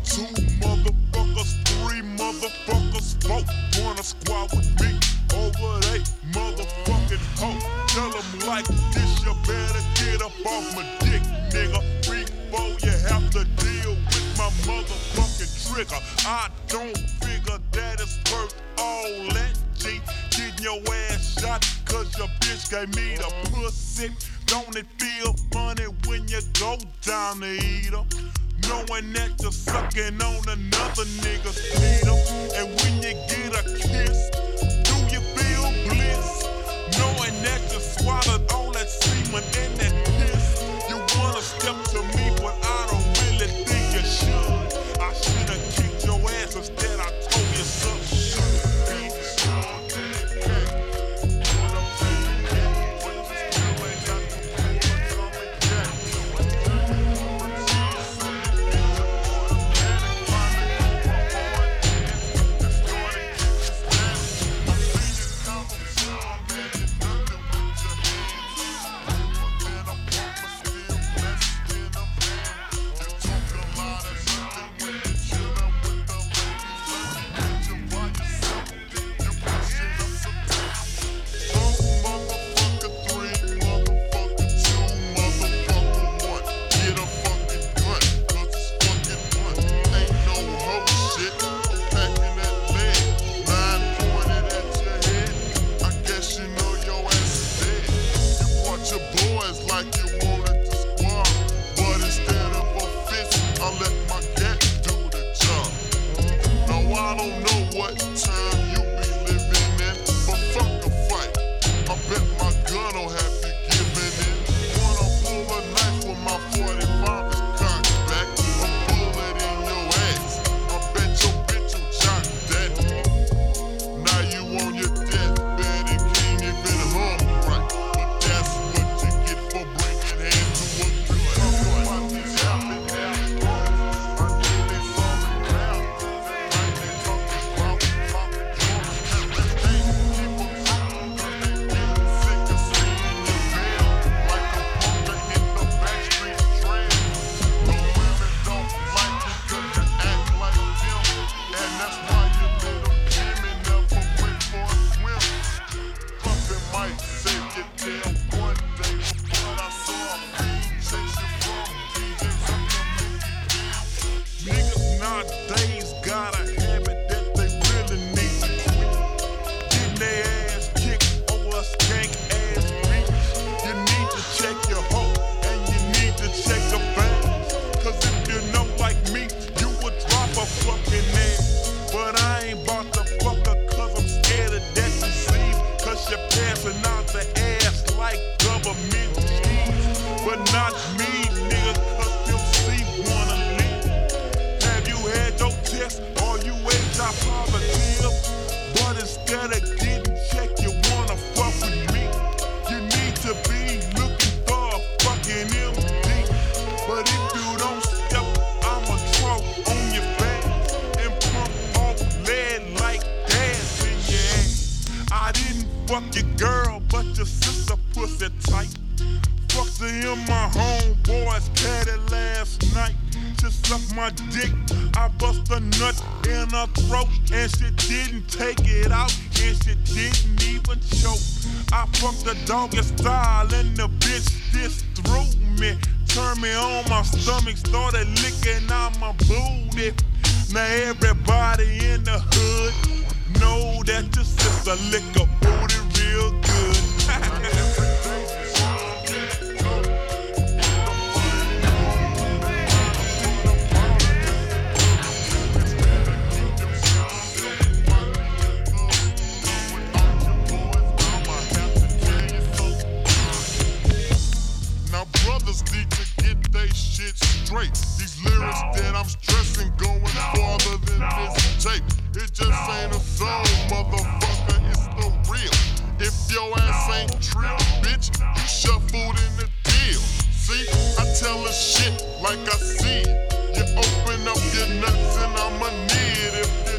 Two motherfuckers, three motherfuckers, four wanna squad with me over they motherfucking hoe. Tell them like this, you better get up off my dick, nigga, before you have to deal with my motherfucking trigger. I don't figure that it's worth all that G. Getting your ass shot cause your bitch gave me the pussy. Don't it feel funny when you go down to eat her? Knowing that you're sucking on another nigga's needle. And when you get a kiss, do you feel bliss? Knowing that you swallowed all that semen in that piss. You wanna step to me, but I don't really think you should. I should've kicked your ass instead. I told you something. Doggy style and the bitch this threw me. Turned me on my stomach, started licking out my booty. Now everybody in the hood know that your sister lick a booty real good. These lyrics that I'm stressing going farther than this tape. It just ain't a song, motherfucker, it's the real. If your ass ain't trill, bitch, you shuffled in the deal. See, I tell her shit like I see it. You open up your nuts and I'ma need it.